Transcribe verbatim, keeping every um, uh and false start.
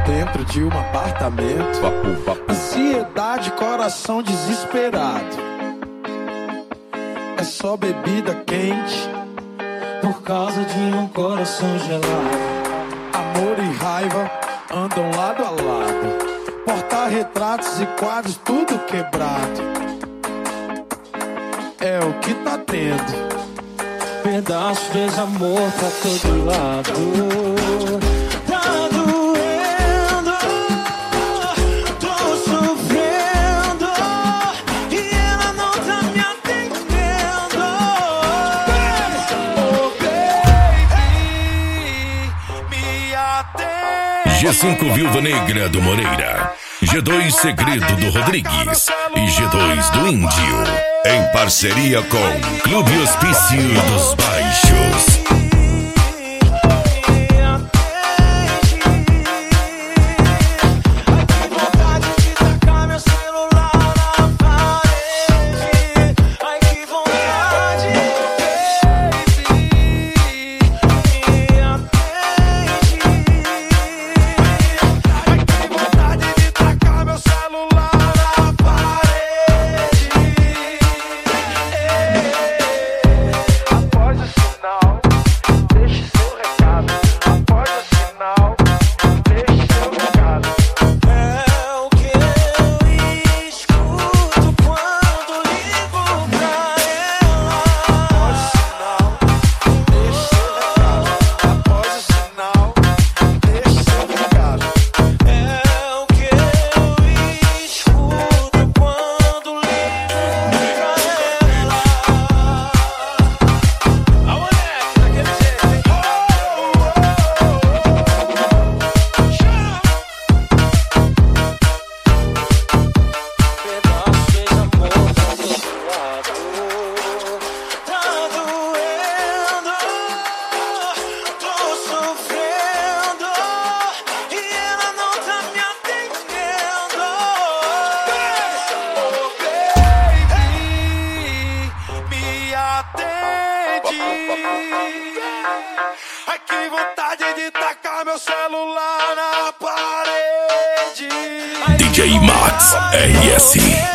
dentro de um apartamento. Ansiedade, coração desesperado. É só bebida quente por causa de um coração gelado. Amor e raiva andam lado a lado. Porta-retratos e quadros tudo quebrado. É o que tá tendo. Pedaço de desamor pra todo lado. Tá doendo, tô sofrendo e ela não tá me atendendo. Oh baby, me atende. G cinco Viúva Negra do Moreira, G dois Segredo do Rodrigues e G dois do Índio. Em parceria com Clube Hospício dos Baixos. Ai, que vontade de tacar meu celular na parede. D J Max R S.